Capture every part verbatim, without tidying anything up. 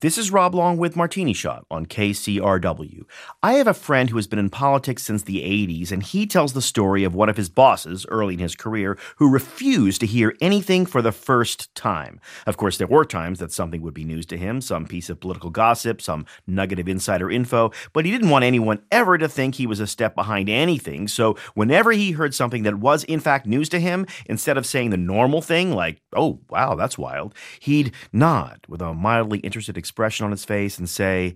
This is Rob Long with Martini Shot on K C R W. I have a friend who has been in politics since the eighties, and he tells the story of one of his bosses early in his career who refused to hear anything for the first time. Of course, there were times that something would be news to him, some piece of political gossip, some nugget of insider info, but he didn't want anyone ever to think he was a step behind anything, so whenever he heard something that was in fact news to him, instead of saying the normal thing like, "Oh, wow, that's wild," he'd nod with a mildly interested expression expression on his face and say,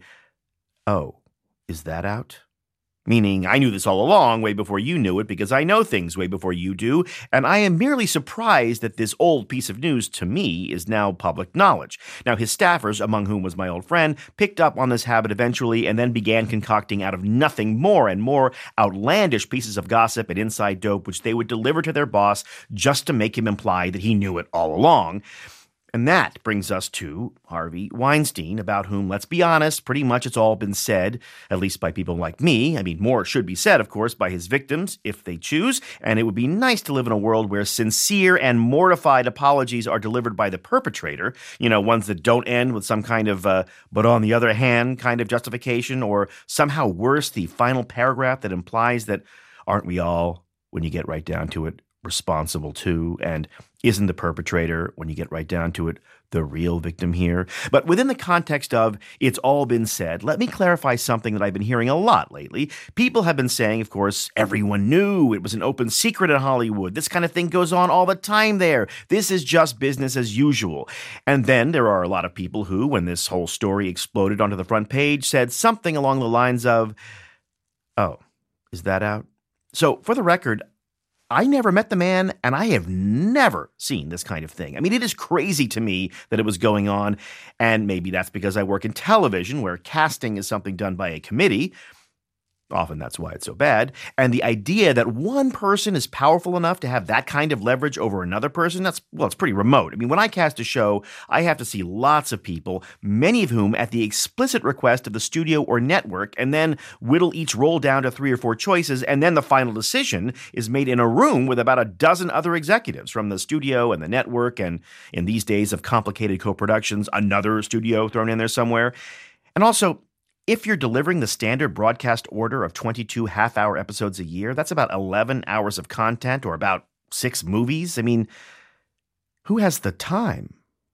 "Oh, is that out?" Meaning, I knew this all along, way before you knew it, because I know things way before you do, and I am merely surprised that this old piece of news, to me, is now public knowledge. Now, his staffers, among whom was my old friend, picked up on this habit eventually and then began concocting out of nothing more and more outlandish pieces of gossip and inside dope, which they would deliver to their boss just to make him imply that he knew it all along. And that brings us to Harvey Weinstein, about whom, let's be honest, pretty much it's all been said, at least by people like me. I mean, more should be said, of course, by his victims, if they choose, and it would be nice to live in a world where sincere and mortified apologies are delivered by the perpetrator, you know, ones that don't end with some kind of, uh, but on the other hand kind of justification, or somehow worse, the final paragraph that implies that aren't we all, when you get right down to it, responsible too, and isn't the perpetrator, when you get right down to it, the real victim here? But within the context of it's all been said, let me clarify something that I've been hearing a lot lately. People have been saying, of course, everyone knew it was an open secret in Hollywood. This kind of thing goes on all the time there. This is just business as usual. And then there are a lot of people who, when this whole story exploded onto the front page, said something along the lines of, "Oh, is that out?" So for the record, I never met the man, and I have never seen this kind of thing. I mean, it is crazy to me that it was going on, and maybe that's because I work in television, where casting is something done by a committee. Often that's why it's so bad. And the idea that one person is powerful enough to have that kind of leverage over another person, that's, well, it's pretty remote. I mean, when I cast a show, I have to see lots of people, many of whom at the explicit request of the studio or network, and then whittle each role down to three or four choices, and then the final decision is made in a room with about a dozen other executives from the studio and the network, and in these days of complicated co-productions, another studio thrown in there somewhere. And also, if you're delivering the standard broadcast order of twenty-two half-hour episodes a year, that's about eleven hours of content, or about six movies. I mean, who has the time?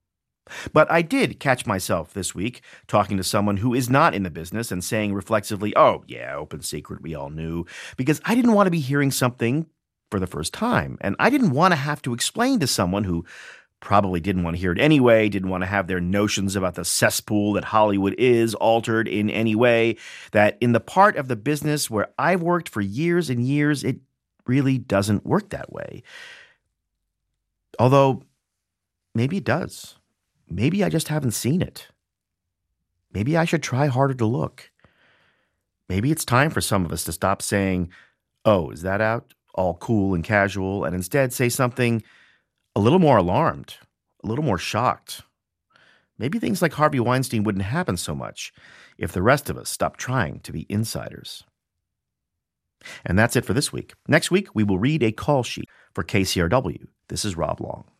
But I did catch myself this week talking to someone who is not in the business and saying reflexively, "Oh, yeah, open secret, we all knew," because I didn't want to be hearing something for the first time, and I didn't want to have to explain to someone who probably didn't want to hear it anyway, didn't want to have their notions about the cesspool that Hollywood is altered in any way, that in the part of the business where I've worked for years and years, it really doesn't work that way. Although, maybe it does. Maybe I just haven't seen it. Maybe I should try harder to look. Maybe it's time for some of us to stop saying, "Oh, is that out?" all cool and casual, and instead say something a little more alarmed, a little more shocked. Maybe things like Harvey Weinstein wouldn't happen so much if the rest of us stopped trying to be insiders. And that's it for this week. Next week, we will read a call sheet for K C R W. This is Rob Long.